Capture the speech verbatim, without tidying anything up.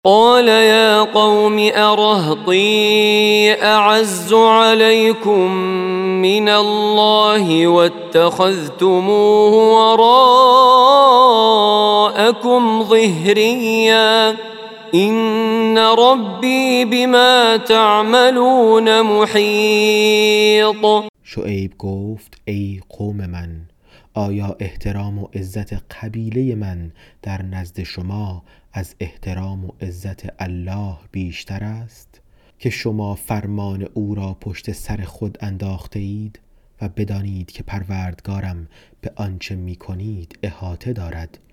قال يا قوم أرهطي أعز عليكم من الله واتخذتموه وراءكم ظهريا إن ربي بما تعملون محيط. شعیب گفت ای قوم من، آیا احترام و عزت قبیله من در نزد شما از احترام و عزت الله بیشتر است که شما فرمان او را پشت سر خود انداخته اید و بدانید که پروردگارم به آنچه می کنید احاطه دارد؟